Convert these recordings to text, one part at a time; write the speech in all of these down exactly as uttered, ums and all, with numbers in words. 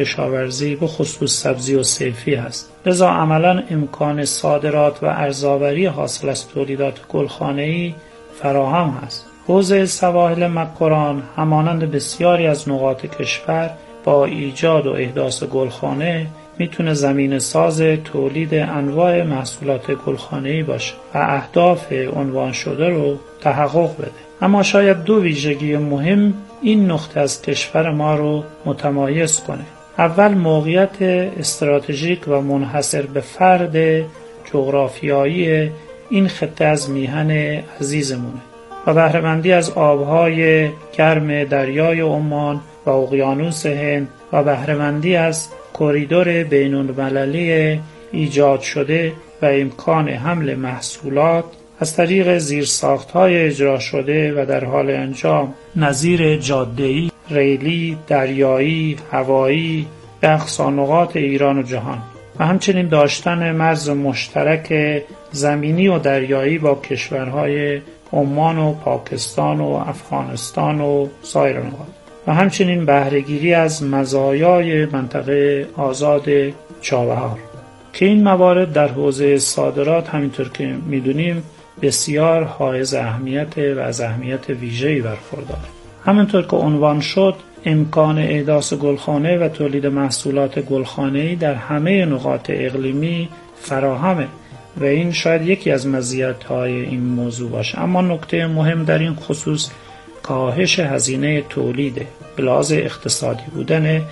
کشاورزی به خصوص سبزی و صیفی است. لذا عملاً امکان صادرات و ارزآوری حاصل از تولیدات گلخانه‌ای فراهم است. حوزه سواحل مکران همانند بسیاری از نقاط کشور با ایجاد و احداث گلخانه میتونه زمین ساز تولید انواع محصولات گلخانه‌ای باشه و اهداف عنوان شده رو تحقق بده. اما شاید دو ویژگی مهم این نقطه از کشور ما رو متمایز کنه. اول موقعیت استراتژیک و منحصر به فرد جغرافیایی این خطه از میهن عزیزمونه و بهره‌مندی از آبهای گرم دریای عمان و اقیانوس هند و بهره‌مندی از کریدور بین‌المللی ایجاد شده و امکان حمل محصولات از طریق زیرساخت‌های اجرا شده و در حال انجام نظیر جاده‌ای، ریلی، دریایی، هوایی به اقصا نقاط ایران و جهان و همچنین داشتن مرز مشترک زمینی و دریایی با کشورهای عمان و پاکستان و افغانستان و سایر نقاط و همچنین بهره‌گیری از مزایای منطقه آزاد چابهار که این موارد در حوزه صادرات همینطور که میدونیم بسیار حائز اهمیت و از اهمیت ویژه‌ای برخورداره. همینطور که عنوان شد امکان احداث گلخانه و تولید محصولات گلخانه‌ای در همه نقاط اقلیمی فراهمه و این شاید یکی از مزیت‌های این موضوع باشه. اما نکته مهم در این خصوص کاهش هزینه تولید به لحاظ اقتصادی بودن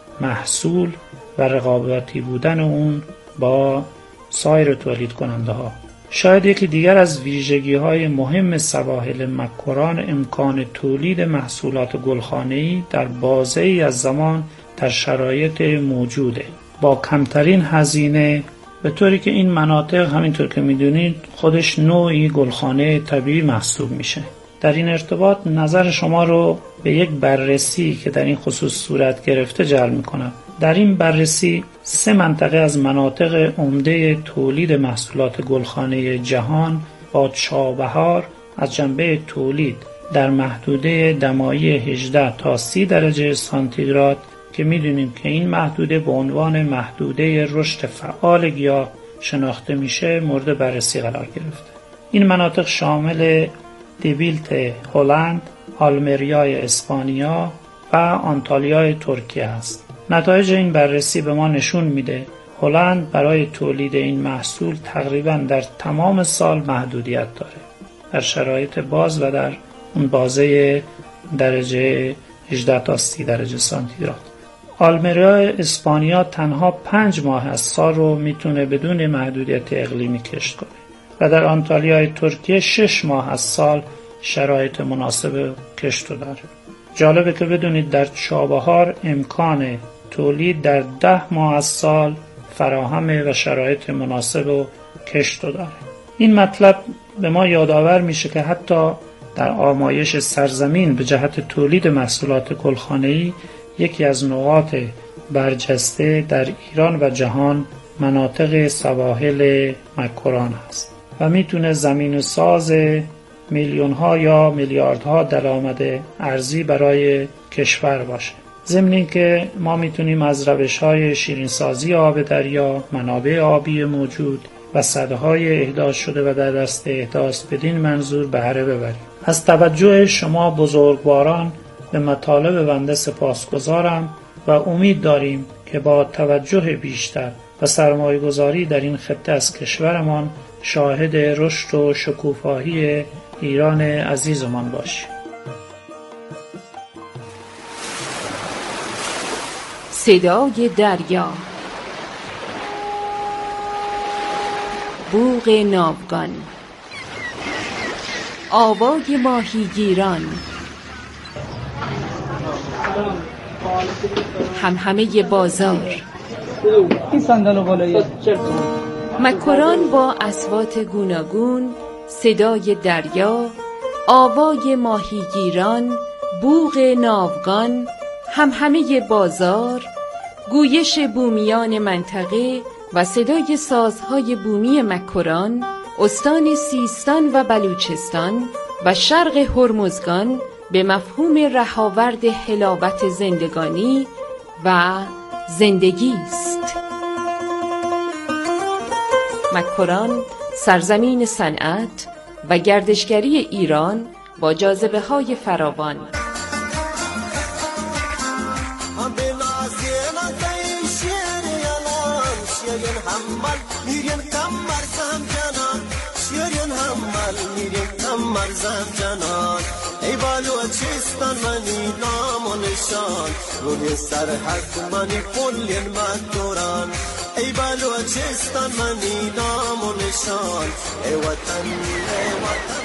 محصول و رقابتی بودن اون با سایر تولید کننده ها. شاید یکی دیگر از ویژگی‌های مهم سواحل مکران امکان تولید محصولات گلخانه‌ای در بازه‌ای از زمان در شرایط موجوده با کمترین هزینه، به طوری که این مناطق همینطور که میدونید خودش نوعی گلخانه طبیعی محسوب میشه. در این ارتباط نظر شما رو به یک بررسی که در این خصوص صورت گرفته جلب میکنم. در این بررسی سه منطقه از مناطق عمده تولید محصولات گلخانه جهان با چابهار از جنبه تولید در محدوده دمایی هجده تا سی درجه سانتیگراد که میدونیم که این محدوده به عنوان محدوده رشد فعال گیاه شناخته میشه مورد بررسی قرار گرفته. این مناطق شامل دیویلت هلند، آلمریای اسپانیا و آنتالیای ترکیه است. نتایج این بررسی به ما نشون میده هلند برای تولید این محصول تقریباً در تمام سال محدودیت داره در شرایط باز و در اون بازه درجه هجده تا سی درجه سانتیگراد. آلمریای اسپانیا تنها پنج ماه از سال رو میتونه بدون محدودیت اقلیمی کشت کنه و در آنتالیای ترکیه شش ماه از سال شرایط مناسب کشت رو داره. جالبه که بدونید در چابهار امکان تولید در ده ماه از سال فراهمه و شرایط مناسب و کشت رو داره. این مطلب به ما یادآور میشه که حتی در آمایش سرزمین به جهت تولید محصولات گلخانه‌ای یکی از نقاط برجسته در ایران و جهان مناطق سواحل مکران است و میتونه زمین ساز میلیون ها یا میلیاردها درآمد ارزی برای کشور باشه. ضمن اینکه ما میتونیم از روش‌های شیرین‌سازی آب دریا، منابع آبی موجود و سدهای احداث شده و در دست احداث بدین منظور بهره ببریم. از توجه شما بزرگواران به مطالب بنده سپاسگزارم و امید داریم که با توجه بیشتر و سرمایه‌گذاری در این خطه از کشورمان شاهد رشد و شکوفایی ایران عزیزمان باشیم. صدای دریا، بوق ناوگان، آوای ماهیگیران، همهمه بازار، مکران با اصوات گوناگون، صدای دریا، آوای ماهیگیران، بوق ناوگان، همهمه بازار، گویش بومیان منطقه و صدای سازهای بومی مکران، استان سیستان و بلوچستان و شرق هرمزگان به مفهوم رهاورد حلاوت زندگانی و زندگی است. مکران سرزمین صنعت و گردشگری ایران با جاذبه‌های فراوان. ای بلوچستان منی نام و نشان روی سرحد منی کل مکران ای بلوچستان منی نام و نشان ای وطن ای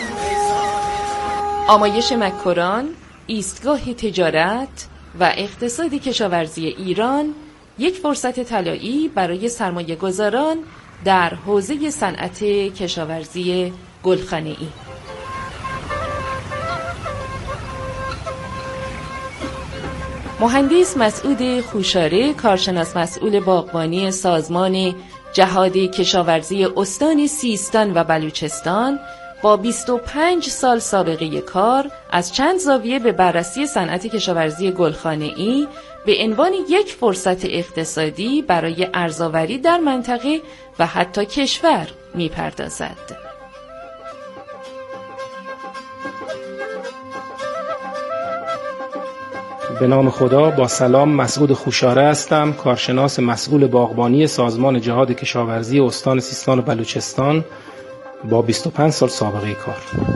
وطن. آمایش مکران ایستگاه تجارت و اقتصاد کشاورزی ایران یک فرصت طلایی برای سرمایه گذاران در حوزه صنعت کشاورزی گلخانه‌ای. مهندس مسعود خوشاره، کارشناس مسئول باغبانی سازمان جهاد کشاورزی استان سیستان و بلوچستان با بیست و پنج سال سابقه کار از چند زاویه به بررسی صنعت کشاورزی گلخانه‌ای به عنوان یک فرصت اقتصادی برای ارزآوری در منطقه و حتی کشور می‌پردازد. به نام خدا، با سلام. مسعود خوشاره هستم، کارشناس مسئول باغبانی سازمان جهاد کشاورزی استان سیستان و بلوچستان با بیست و پنج سال سابقه کار.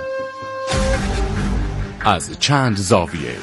از چند زاویه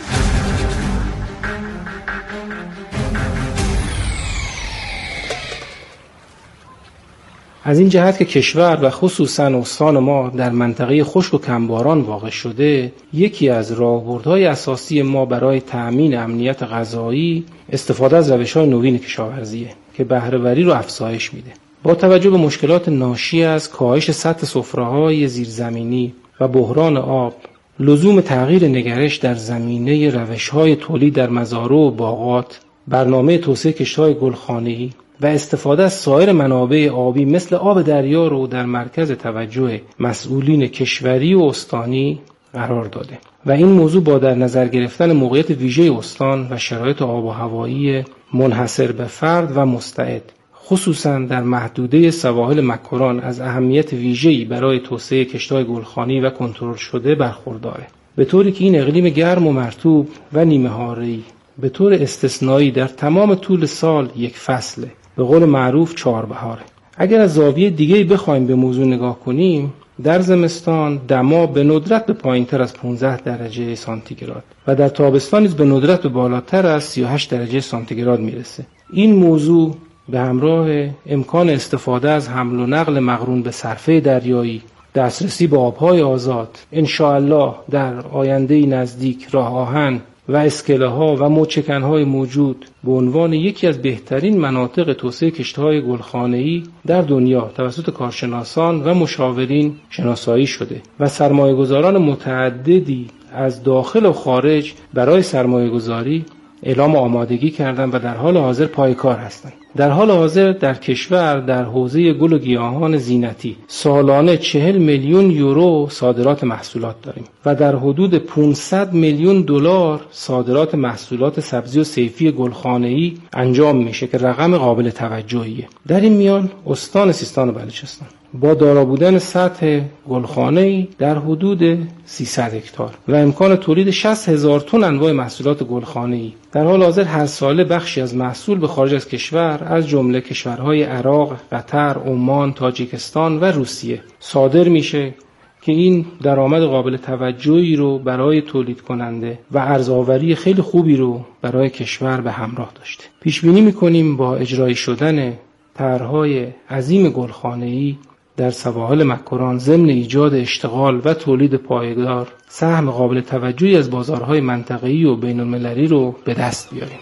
از این جهت که کشور و خصوصاً استان ما در منطقه خشک و کمباران واقع شده، یکی از راهبردهای اساسی ما برای تأمین امنیت غذایی استفاده از روش‌های نوین کشاورزیه که بهره‌وری رو افزایش میده. با توجه به مشکلات ناشی از کاهش سطح سفره‌های زیرزمینی و بحران آب، لزوم تغییر نگرش در زمینه روش‌های تولید در مزارع و باغات، برنامه توسعه کشت‌های گلخانه‌ای و استفاده از سایر منابع آبی مثل آب دریا رو در مرکز توجه مسئولین کشوری و استانی قرار داده و این موضوع با در نظر گرفتن موقعیت ویژه استان و شرایط آب و هوایی منحصر به فرد و مستعد، خصوصا در محدوده سواحل مکران، از اهمیت ویژه‌ای برای توسعه کشت‌های گلخانه‌ای و کنترل شده برخورداره، به طوری که این اقلیم گرم و مرطوب و نیمه هاره‌ای به طور استثنایی در تمام طول سال یک فصله، به قول معروف چهار بهاره. اگر از زاویه دیگه‌ای بخوایم به موضوع نگاه کنیم، در زمستان دما به ندرت به پایین‌تر از پانزده درجه سانتیگراد و در تابستان نیز به ندرت به بالاتر از سی و هشت درجه سانتیگراد میرسه. این موضوع به همراه امکان استفاده از حمل و نقل مقرون به صرفه دریایی، دسترسی به آب‌های آزاد، انشاءالله در آینده نزدیک راه آهن و اسکله‌ها و موچکن‌های موجود به عنوان یکی از بهترین مناطق توسعه کشت‌های گلخانه‌ای در دنیا توسط کارشناسان و مشاورین شناسایی شده و سرمایه‌گذاران متعددی از داخل و خارج برای سرمایه‌گذاری اعلام آمادگی کردند و در حال حاضر پایکار هستند. در حال حاضر در کشور در حوزه گل و گیاهان زینتی سالانه چهل میلیون یورو صادرات محصولات داریم و در حدود پانصد میلیون دلار صادرات محصولات سبزی و صیفی گلخانه‌ای انجام میشه که رقم قابل توجهیه. در این میان استان سیستان و بلوچستان با دارا بودن سطح گلخانه‌ای در حدود سیصد هکتار و امکان تولید شصت هزار تن انواع محصولات گلخانه‌ای، در حال حاضر هر ساله بخشی از محصول به خارج از کشور از جمله کشورهای عراق، قطر، عمان، تاجیکستان و روسیه صادر میشه که این درآمد قابل توجهی رو برای تولید کننده و ارزآوری خیلی خوبی رو برای کشور به همراه داشته. پیش بینی می‌کنیم با اجرای شدن طرح‌های عظیم گلخانه‌ای در سواحل مکران ضمن ایجاد اشتغال و تولید پایدار، سهم قابل توجهی از بازارهای منطقه‌ای و بین‌المللی رو به دست بیاریم.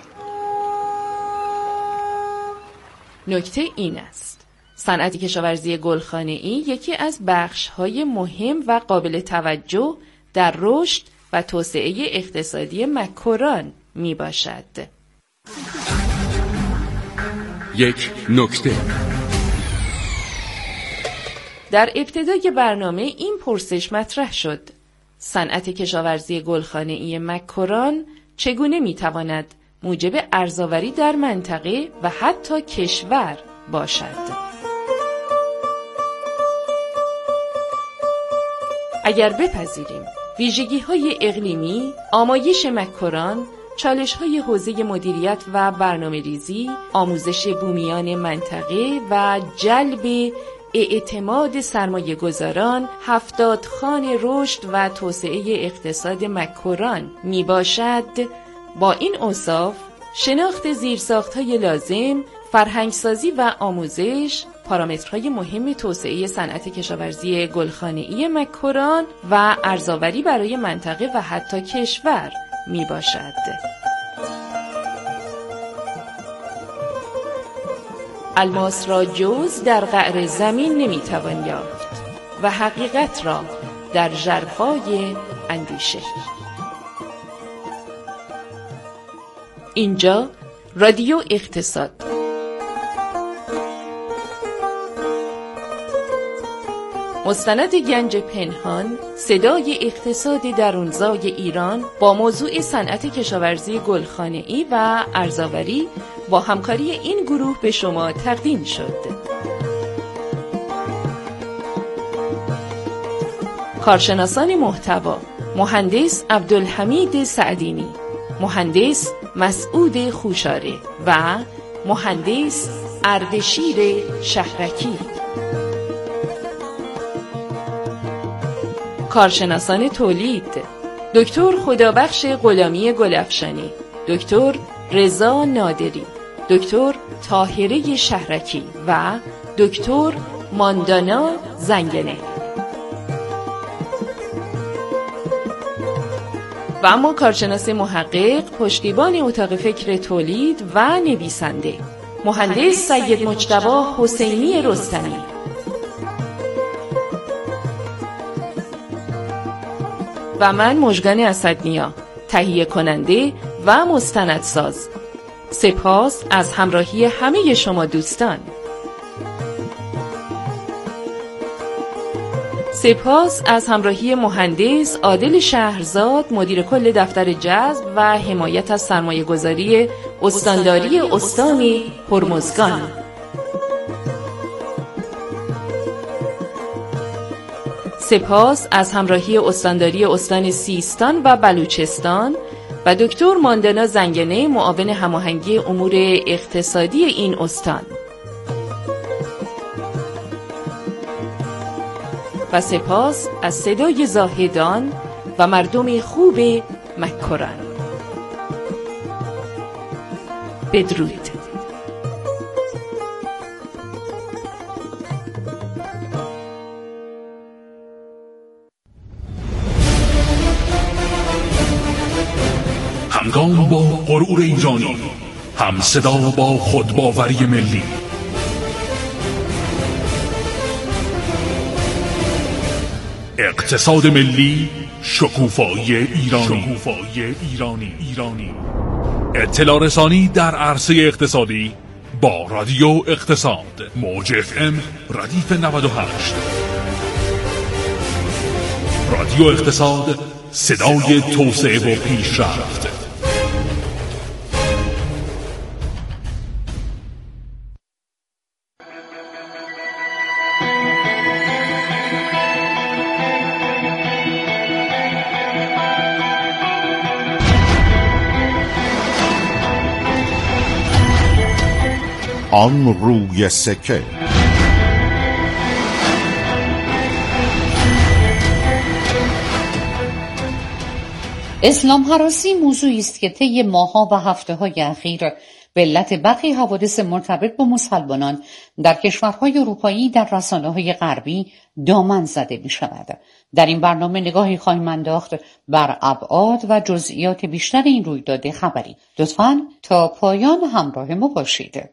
نکته این است: صنعت کشاورزی گلخانه‌ای یکی از بخش‌های مهم و قابل توجه در رشد و توسعه اقتصادی مکران میباشد. یک نکته. در ابتدای برنامه این پرسش مطرح شد: صنعت کشاورزی گلخانه‌ای مکران چگونه میتواند موجب ارزآوری در منطقه و حتی کشور باشد. اگر بپذیریم ویژگی‌های اقلیمی، آمایش مک‌کران، چالش‌های حوزه مدیریت و برنامه‌ریزی، آموزش بومیان منطقه و جلب اعتماد سرمایه‌گذاران، هفتاد خوان رشد و توسعه اقتصاد مک‌کران می باشد، با این اوصاف شناخت زیرساخت‌های لازم، فرهنگسازی و آموزش پارامترهای مهم توسعه صنعت کشاورزی گلخانه‌ای مک‌کران و ارزآوری برای منطقه و حتی کشور می باشد. الماس را جز در قعر زمین نمی توان یافت و حقیقت را در ژرفای اندیشه. اینجا رادیو اقتصاد. مستند گنج پنهان، صدای اقتصاد درونزای ایران با موضوع صنعت کشاورزی گلخانه‌ای و ارزآوری با همکاری این گروه به شما تقدیم شد. کارشناسان محتوا: مهندس عبدالحمید سعدینی، مهندس مسعود خوشاره و مهندس اردشیر شهرکی. کارشناسان تولید: دکتر خدابخش غلامی گلفشانی، دکتر رضا نادری، دکتر طاهره شهرکی و دکتر ماندانا زنگنه. و اما کارشناس محقق، پشتیبان اتاق فکر تولید و نویسنده، مهندس سید مجتبی حسینی رستمی. و من مژگان اسدنیا، تهیه کننده و مستندساز. سپاس از همراهی همه شما دوستان. سپاس از همراهی مهندس عادل شهرزاد، مدیر کل دفتر جذب و حمایت از سرمایه‌گذاری استانداری استان هرمزگان. سپاس از همراهی استانداری استان سیستان و بلوچستان و دکتر ماندانا زنگنه، معاون هماهنگی امور اقتصادی این استان. و سپاس از صدای زاهدان و مردم خوب مک‌کران. بدرود. همگام با غرور ایرانی، هم صدا با خودباوری ملی. اقتصاد ملی، شکوفایی ایرانی. شکوفایی ایرانی. ایرانی. اطلاع رسانی در عرصه اقتصادی با رادیو اقتصاد. موج اف ام ردیف نود و هشت. رادیو اقتصاد، صدای توسعه و پیشرفت. آن روی سکه. اسلام هراسی موضوعی است که طی ماه‌ها و هفته‌های اخیر به علت برخی حوادث مرتبط با مسلمانان در کشورهای اروپایی در رسانه‌های غربی دامن زده می‌شود. در این برنامه نگاهی خواهیم انداخت بر ابعاد و جزئیات بیشتر این رویداد خبری. لطفاً تا پایان همراه ما باشید.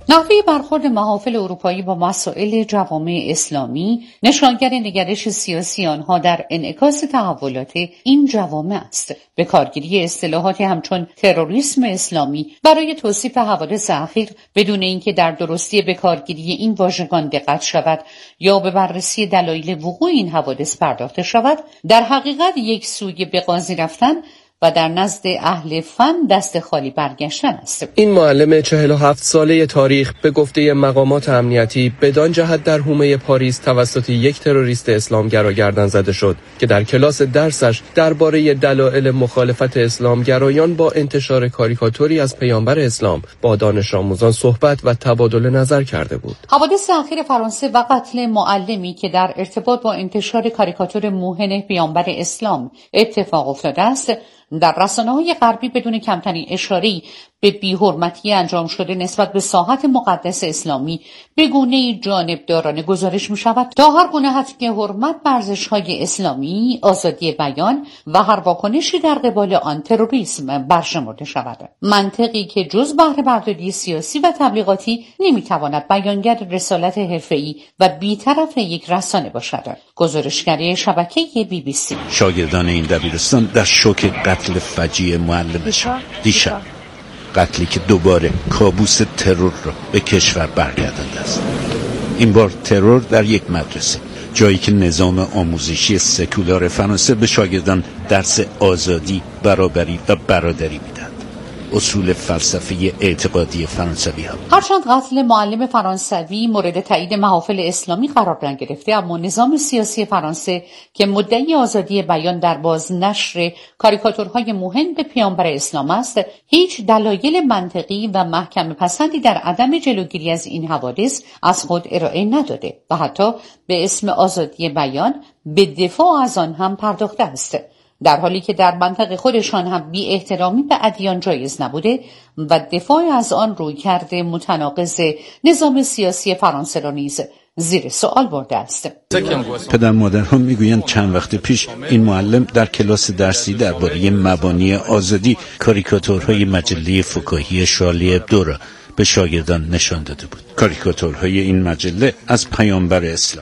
نحوه برخورد محافل اروپایی با مسائل جوامع اسلامی نشانگر نگرش سیاسی آنها در انعکاس تحولات این جوامع است. به کارگیری اصطلاحاتی همچون تروریسم اسلامی برای توصیف حوادث اخیر بدون اینکه در درستی به کارگیری این واژگان دقت شود یا به بررسی دلایل وقوع این حوادث پرداخته شود، در حقیقت یک سوی به قاضی رفتن و در نزد اهل فن دست خالی برگشتن است. این معلم چهل و هفت ساله تاریخ به گفته مقامات امنیتی بدان جهت در حومه پاریس توسط یک تروریست اسلامگرا گردن زده شد که در کلاس درسش درباره دلایل مخالفت اسلامگرایان با انتشار کاریکاتوری از پیامبر اسلام با دانش آموزان صحبت و تبادل نظر کرده بود. حوادث اخیر فرانسه و قتل معلمی که در ارتباط با انتشار کاریکاتور موهن پیامبر اسلام اتفاق افتاده است، در رسانه‌های غربی بدون کمترین اشاره‌ای به بی‌حرمتی انجام شده نسبت به ساحت مقدس اسلامی به گونه‌ای جانبدارانه گزارش می‌شود تا هر گونه حتی حرمت بر ارزش‌های اسلامی، آزادی بیان و هر واکنشی در قبال آن تروریسم برشمرده شود. منطقی که جز بهره برداری سیاسی و تبلیغاتی نمی‌تواند بیانگر رسالت حرفه‌ای و بی‌طرف یک رسانه باشد. گزارشگری شبکه بی بی سی. شاگردان این دبیرستان در شوک قتل فجیع معلمشان دیشب، قتلی که دوباره کابوس ترور را به کشور برگردانده است. این بار ترور در یک مدرسه، جایی که نظام آموزشی سکولار فرانسه به شاگردان درس آزادی، برابری و برادری میدهد. اصول فلسفی اعتقادی فرانسوی ها. هرچند قتل معلم فرانسوی مورد تایید محافل اسلامی قرار نگرفته، اما نظام سیاسی فرانسه که مدعی آزادی بیان در بازنشر کاریکاتورهای موهن به پیامبر اسلام است، هیچ دلایل منطقی و محکم پسندی در عدم جلوگیری از این حوادث از خود ارائه نداده و حتی به اسم آزادی بیان به دفاع از آن هم پرداخته است، در حالی که در منطقه خودشان هم بی احترامی به ادیان جایز نبوده و دفاع از آن روی کرده متناقض نظام سیاسی فرانسه را نیز زیر سوال برده است. پدر مادرها میگویند چند وقت پیش این معلم در کلاس درسی درباره مبانی آزادی کاریکاتورهای مجله فکاهی شارلی ابدو را به شاگردان نشان داده بود. کاریکاتورهای این مجله از پیامبر اسلام.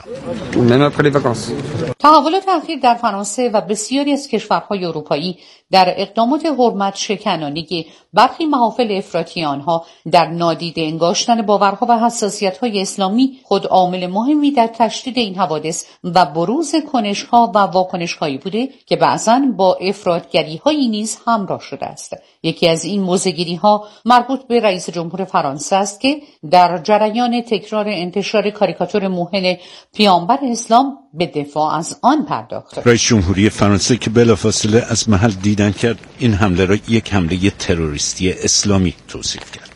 تحولات اخیر در فرانسه و بسیاری از کشورهای اروپایی در اقدامات حرمت شکنانه برخی محافل افراطی آنها در نادیده انگاشتن باورها و حساسیت‌های اسلامی خود عامل مهمی در تشدید این حوادث و بروز کنش‌ها و واکنش‌هایی بوده که بعضاً با افراطگری‌هایی نیز همراه شده است. یکی از این موضع‌گیری‌ها مربوط به رئیس جمهور فرانسه است که در جریان تکرار انتشار کاریکاتور موهن پیامبر اسلام به دفاع از آن پرداخت. رئیس جمهوری فرانسه که بلافاصله از محل دیدن کرد، این حمله را یک حمله تروریستی اسلامی توصیف کرد.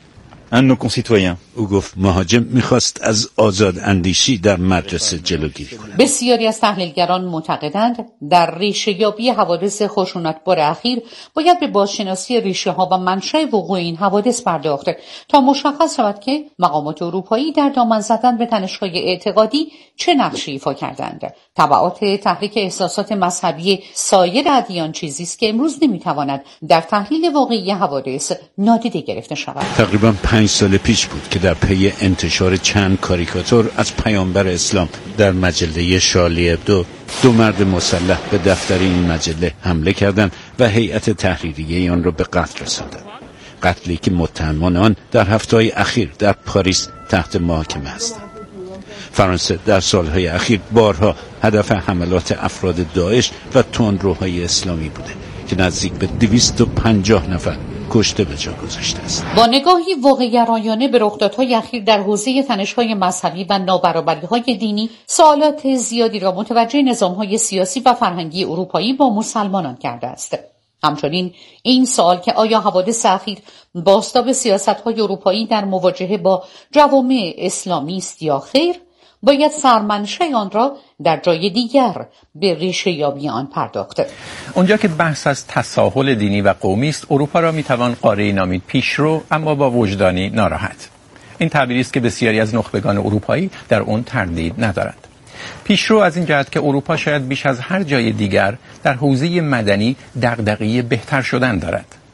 او گفت مهاجم میخواست از آزاد اندیشی در مدرسه جلوگیری کند. بسیاری از تحلیلگران معتقدند در ریشه‌یابی حوادث خشونتبار اخیر باید به بازشناسی ریشه‌ها و منشأ وقوع این حوادث پرداخت تا مشخص شود که مقامات اروپایی در دامن زدن به تنش‌های اعتقادی چه نقشی ایفا کردند. تبعات تحریک احساسات مذهبی سایر ادیان چیزی است که امروز نمیتواند در تحلیل واقعی حوادث نادیده گرفته شود. تقریباً پنج سال پیش بود که در پی انتشار چند کاریکاتور از پیامبر اسلام در مجله شارلی ابدو، دو مرد مسلح به دفتر این مجله حمله کردند و هیئت تحریریه آن را به قتل رساندند. قتلی که متهمان آن در هفته‌های اخیر در پاریس تحت محاکمه هستند. فرانسه در سالهای اخیر بارها هدف حملات افراد داعش و تندروهای اسلامی بوده که نزدیک به دویست و پنجاه نفر کشته به جا گذاشته است. با نگاهی واقع‌گرایانه به رخدادهای اخیر در حوزه تنش‌های مذهبی و نابرابری‌های دینی، سوالات زیادی را متوجه نظام‌های سیاسی و فرهنگی اروپایی با مسلمانان کرده است. همچنین این سوال که آیا حوادث اخیر بازتاب سیاست‌های اروپایی در مواجهه با جوامع اسلامی است یا خیر، باید سرمنشأ آن را در جای دیگر به ریشه یابی آن پرداخت. اونجا که بحث از تساهل دینی و قومی است، اروپا را میتوان قاره‌ای نامید پیشرو اما با وجدانی ناراحت. این تعبیری است که بسیاری از نخبگان اروپایی در اون تردید ندارند. پیشرو از این جهت که اروپا شاید بیش از هر جای دیگر در حوزه مدنی دغدغه بهتر شدن دارد.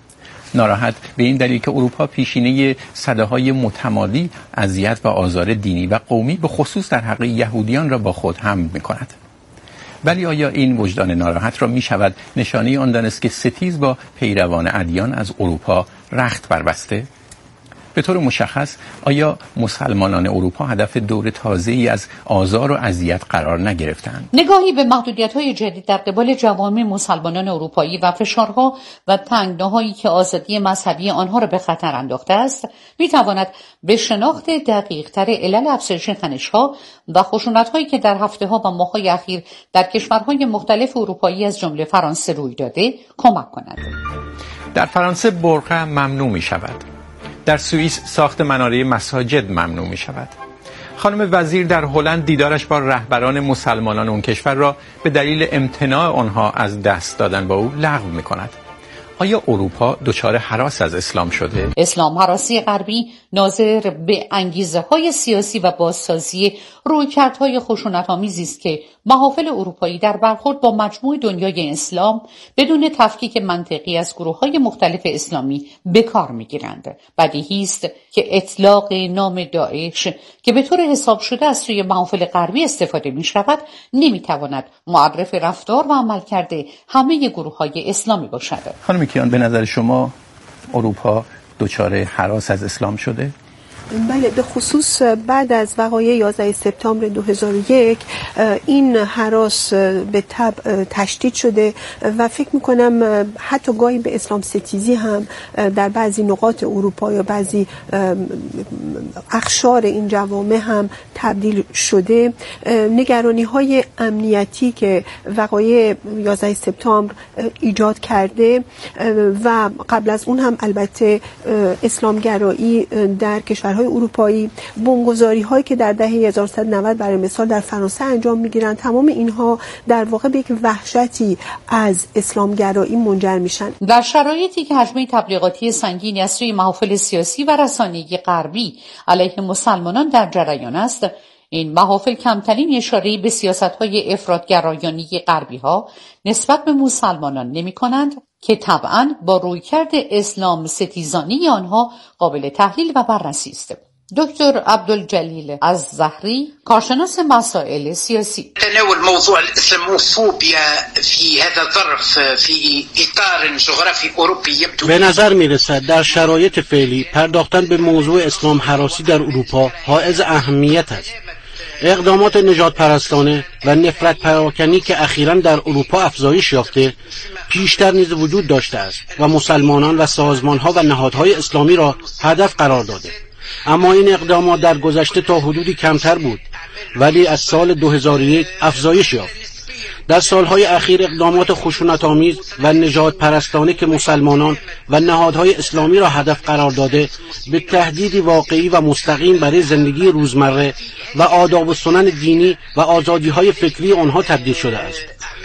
ناراحت به این دلیل که اروپا پیشینه سده‌های متمادی اذیت و آزار دینی و قومی به خصوص در حق یهودیان را با خود حمل می‌کند. ولی آیا این وجدان ناراحت را می شود نشانه آن دانست که ستیز با پیروان ادیان از اروپا رخت بربسته؟ به طور مشخص آیا مسلمانان اروپا هدف دور تازه‌ای از آزار و اذیت قرار نگرفتند؟ نگاهی به محدودیت‌های جدید در قبال جوامع مسلمانان اروپایی و فشارها و تنگناهایی که آزادی مذهبی آنها را به خطر انداخته است، می‌تواند به شناخت دقیق‌تر علل افزایش تنش‌ها و خشونت‌هایی که در هفته‌ها و ماه‌های اخیر در کشورهای مختلف اروپایی از جمله فرانسه روی داده کمک کند. در فرانسه برقع ممنوع می‌شود. در سوئیس ساخت مناره مساجد ممنوع می شود. خانم وزیر در هلند دیدارش با رهبران مسلمانان اون کشور را به دلیل امتناع آنها از دست دادن با او لغو می کند. آیا اروپا دچار هراس از اسلام شده؟ اسلام هراسی غربی ناظر به انگیزه های سیاسی و بازسازی رویکردهای خشونت‌آمیزی است که محافل اروپایی در برخورد با مجموع دنیای اسلام بدون تفکیک منطقی از گروه‌های مختلف اسلامی به کار می‌گیرند. بدیهی است که اطلاق نام داعش که به طور حساب شده از سوی محافل غربی استفاده می‌شود نمی‌تواند معرف رفتار و عملکرد همه گروه‌های اسلامی باشد. خانم کیان، به نظر شما اروپا دچار هراس از اسلام شده؟ بله، به خصوص بعد از وقایع یازده سپتامبر دو هزار و یک این هراس به طبع تشدید شده و فکر میکنم حتی گاهی به اسلام ستیزی هم در بعضی نقاط اروپا یا بعضی اقشار این جوامع هم تبدیل شده. نگرانی های امنیتی که وقایع یازده سپتامبر ایجاد کرده و قبل از اون هم البته اسلامگرایی در کشورهای اروپایی، بمبگذاری هایی که در دهه هزار و سیصد و نود برای مثال در فرانسه انجام میگیرند، تمام اینها در واقع به یک وحشتی از اسلامگرایی منجر میشن. در شرایطی که حجم تبلیغاتی سنگینی از سوی محافل سیاسی و رسانه‌ای غربی علیه مسلمانان در جریان است، این محافل کمترین اشاره‌ای به سیاست‌های افراط‌گرایانه غربی‌ها نسبت به مسلمانان نمی‌کنند که طبعاً با رویکرد اسلام ستیزانی آنها قابل تحلیل و بررسی است. دکتر عبدالجلیل الزهری، کارشناس مسائل سیاسی: تناول موضوع الاسلاموفوبیا في هذا الظرف في اطار جغرافی اروپی يبدو به نظر میرسد در شرایط فعلی پرداختن به موضوع اسلام هراسی در اروپا حائز اهمیت است. اقدامات نژاد پرستانه و نفرت پراکنی که اخیراً در اروپا افزایش یافته پیشتر نیز وجود داشته است و مسلمانان و سازمان‌ها و نهادهای اسلامی را هدف قرار داده. اما این اقدامات در گذشته تا حدودی کمتر بود، ولی از سال دو هزار و یک افزایش یافت. در سالهای اخیر اقدامات خشونت‌آمیز و نژاد پرستانه که مسلمانان و نهادهای اسلامی را هدف قرار داده به تهدیدی واقعی و مستقیم برای زندگی روزمره و آداب و سنن دینی و آزادی‌های فکری آنها تبدیل شده است.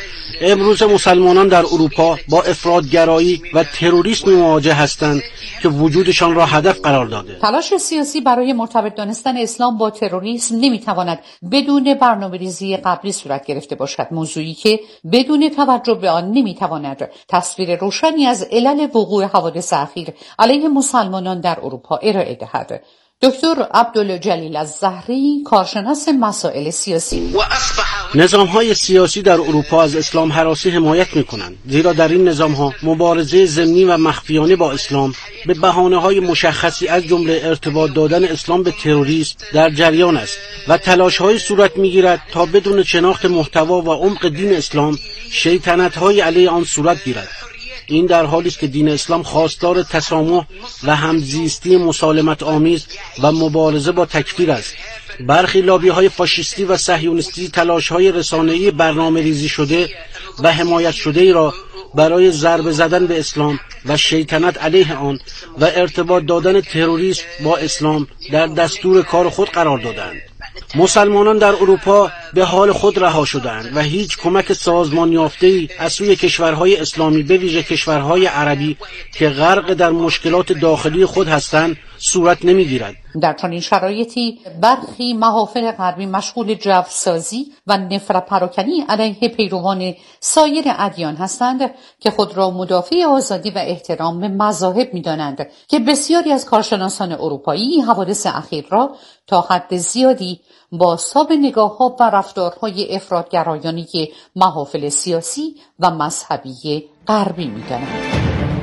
امروز مسلمانان در اروپا با افراط‌گرایی و تروریسم مواجه هستند که وجودشان را هدف قرار داده. تلاش سیاسی برای مرتبط دانستن اسلام با تروریسم نمیتواند بدون برنامه‌ریزی قبلی صورت گرفته باشد، موضوعی که بدون توجه به آن نمیتواند تصویر روشنی از علل وقوع حوادث اخیر علیه مسلمانان در اروپا ارائه دهد. دکتر عبدالجلیل الزهری، کارشناس مسائل سیاسی: نظام‌های سیاسی در اروپا از اسلام هراسی حمایت می‌کنند، زیرا در این نظام‌ها مبارزه ضمنی و مخفیانه با اسلام به بهانه‌های مشخصی از جمله ارتباط دادن اسلام به تروریسم در جریان است و تلاش‌های صورت می‌گیرد تا بدون شناخت محتوا و عمق دین اسلام شیطنت‌های علیه آن صورت گیرد. این در حالی است که دین اسلام خواستار تسامح و همزیستی مسالمت آمیز و مبارزه با تکفیر است. برخی لابی‌های فاشیستی و صهیونیستی تلاش‌های رسانه‌ای برنامه‌ریزی شده و حمایت شده را برای ضربه زدن به اسلام و شیطنت علیه آن و ارتباط دادن تروریسم با اسلام در دستور کار خود قرار دادند. مسلمانان در اروپا به حال خود رها شدند و هیچ کمک سازمان یافته‌ای از سوی کشورهای اسلامی به ویژه کشورهای عربی که غرق در مشکلات داخلی خود هستند صورت نمیگیرد. در چنین شرایطی برخی محافل غربی مشغول جوسازی و نفرت پراکنی علیه پیروان سایر ادیان هستند که خود را مدافع آزادی و احترام به مذاهب می‌دانند که بسیاری از کارشناسان اروپایی حوادث اخیر را تا حد زیادی با ساب نگاه‌ها و رفتارهای افراط‌گرایانه محافل سیاسی و مذهبی غربی می‌دانند.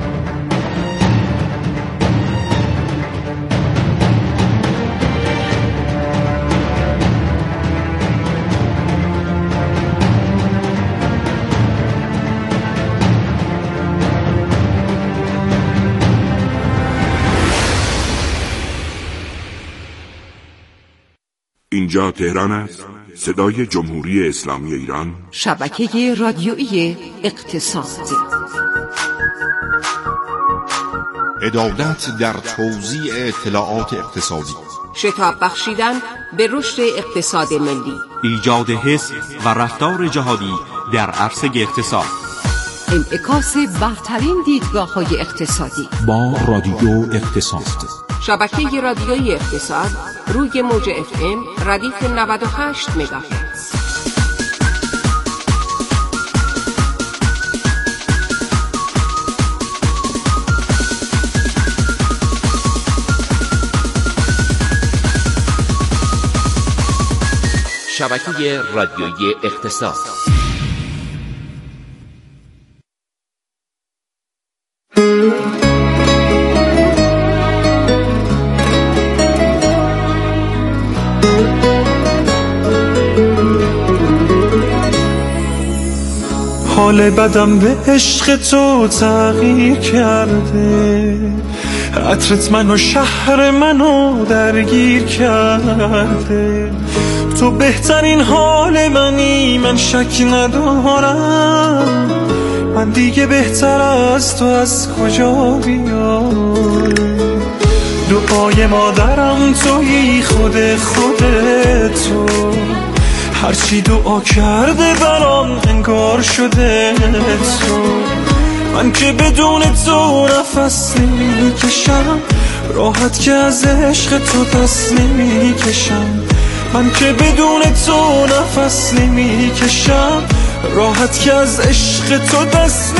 اینجا تهران است، صدای جمهوری اسلامی ایران، شبکه رادیویی اقتصاد. عدالت در توزیع اطلاعات اقتصادی، شتاب بخشیدن به رشد اقتصاد ملی، ایجاد حس و رفتار جهادی در عرصه اقتصاد، انعکاس بهترین دیدگاه‌های اقتصادی با رادیو اقتصاد. شبکه رادیویی اقتصاد روی موج اف ام ردیف نود و هشت مگاهرتز. شبکه رادیویی اقتصاد. حال بدم به عشق تو تغییر کرده، عطرت منو شهر منو درگیر کرده. تو بهترین حال منی، من شک ندارم. من دیگه بهتر از تو از کجا بیام؟ دعای مادرم تویی، خود خودتو. هرچی دعا کرده برام انگار شده تو. من که بدون تو نفس نمیکشم، راحت که از عشق تو دست نمیکشم. من که بدون تو نفس نمیکشم، راحت که از عشق تو دست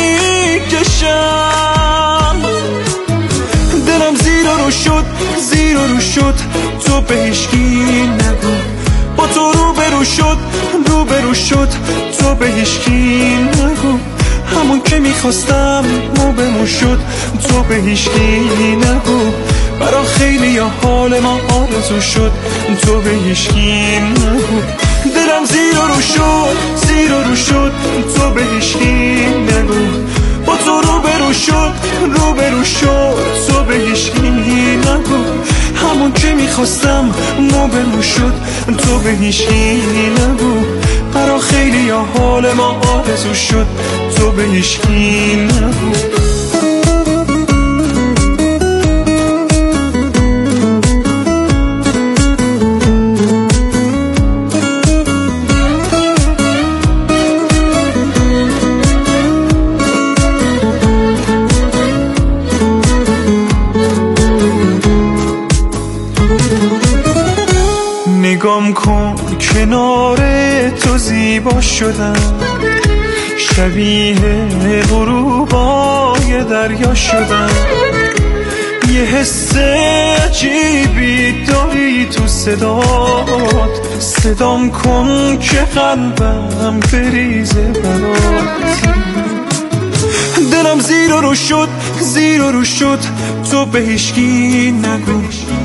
نمیکشم. دلم زیر و رو شد، زیر و رو شد، تو به هیچکی نگو. با تو رو برو شد، رو برو شد، تو به هیچکی نگو. همون که میخواستم مو به مو شد، تو به هیچکی نگو. برا خیلی یا حال ما آرزو شد، تو به هیچکی نگو. دلم زیر و رو شد، زیر و رو شد، تو به هیچکی نگو. با تو رو برو شد، رو برو شد، تو به هیچکی نگو. همون که میخواستم مو به مو شد، تو به هیچکی نگو. برا خیلی یا حال ما آرزو شد، تو به هیچکی نگو. نگام کن کنار تو زیبا شدم، شبیه غروبای دریا شدم. یه حس عجیبی داری تو صدات، صدام کن که قلبم بریزه برات. دلم زیر و رو شد، زیر و رو شد، تو به هیچکی نگو.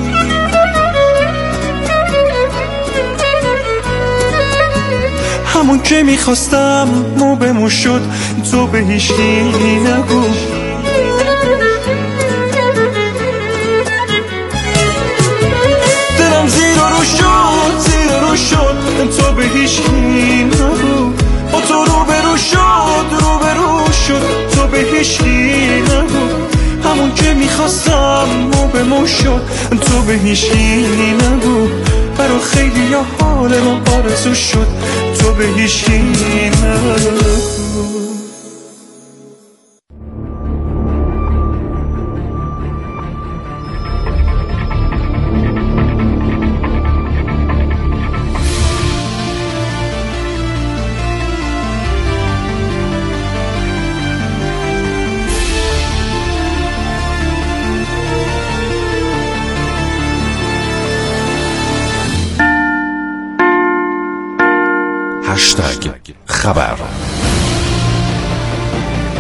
همون که میخواستم مو به مو شد، تو به هیچکی نگو. دلم زیر و رو شد، زیر و رو شد، تو به هیچکی نگو. با تو رو برو شد، رو برو شد، تو به هیچکی نگو. همون که میخواستم مو به مو شد، تو به هیچکی نگو. برا خیلی یا حال ما آرزو شد، تو به هیچکی نگو.